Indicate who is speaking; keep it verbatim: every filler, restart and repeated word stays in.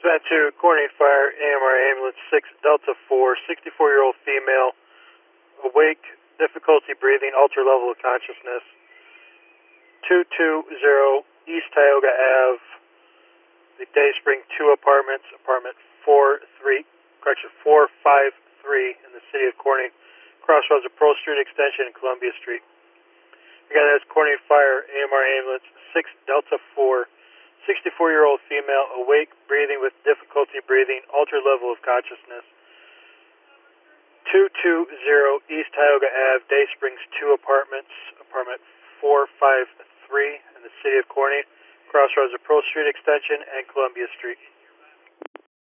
Speaker 1: Dispatch to Corning Fire, A M R Ambulance six Delta four, sixty-four-year-old female, awake, difficulty breathing, altered level of consciousness. two two zero East Tioga Ave, the Day Spring two Apartments, apartment four three, correction, four five three in the city of Corning, crossroads of Pearl Street Extension and Columbia Street. Again, that's Corning Fire, A M R Ambulance six Delta four, sixty-four-year-old female, awake, breathing with difficulty breathing, altered level of consciousness. two two zero East Tioga Ave, Day Springs two Apartments, apartment four five three in the city of Corning, crossroads of Pearl Street Extension and Columbia Street.